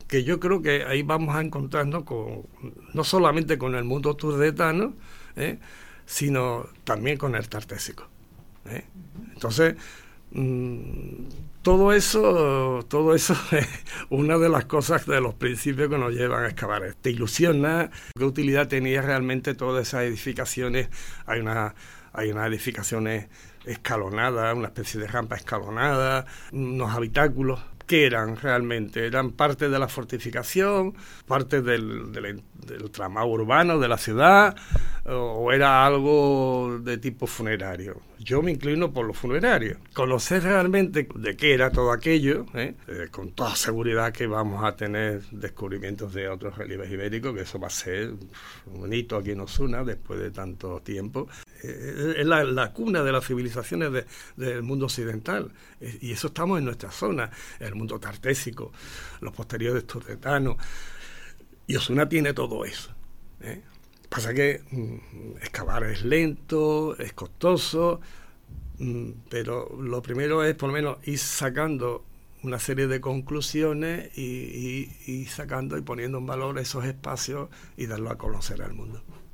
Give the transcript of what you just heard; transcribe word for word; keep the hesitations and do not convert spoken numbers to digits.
que yo creo que ahí vamos a encontrarnos con, no solamente con el mundo turdetano, ¿eh? sino también con el tartésico. ¿eh? Entonces, mmm, todo eso, todo eso es una de las cosas de los principios que nos llevan a excavar. Te ilusiona qué utilidad tenía realmente todas esas edificaciones. Hay una, hay unas edificaciones escalonadas, una especie de rampa escalonada, unos habitáculos. ¿Qué eran realmente? ¿Eran parte de la fortificación, parte del, del, del tramado urbano de la ciudad, o era algo de tipo funerario? Yo me inclino por lo funerario. Conocer realmente de qué era todo aquello, ¿eh? Eh, con toda seguridad que vamos a tener descubrimientos de otros relieves ibéricos, que eso va a ser un hito aquí en Osuna después de tanto tiempo. Eh, es la, la cuna de las civilizaciones de, del mundo occidental, eh, y eso estamos en nuestra zona, el mundo tartésico, los posteriores turdetanos, y Osuna tiene todo eso. ¿eh? Pasa que mmm, excavar es lento, es costoso, mmm, pero lo primero es por lo menos ir sacando una serie de conclusiones y, y, y sacando y poniendo en valor esos espacios y darlo a conocer al mundo.